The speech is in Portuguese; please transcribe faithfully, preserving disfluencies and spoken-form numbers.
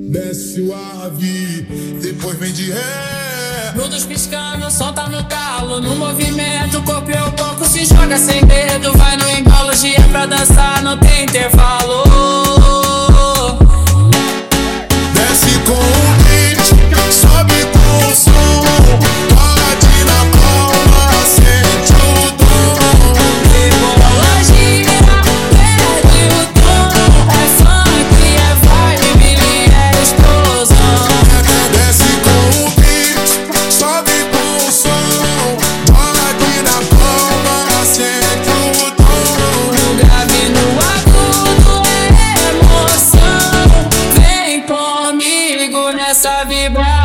Desce suave, depois vem de ré. Nudos piscando, som tá no calo. No movimento, o corpo e o pouco se joga sem medo. Vai no embalo, dia pra dançar, não tem intervalo. Desce com o beat, sobe com o som. Bate na palma, sente o dom. Rebola, gira, perde o tom. É funk, é vibe, é explosão. Desce com o beat, sobe com o som. Bate na palma, sente o dom. No grave, no agudo, é emoção. Vem comigo nessa vibração.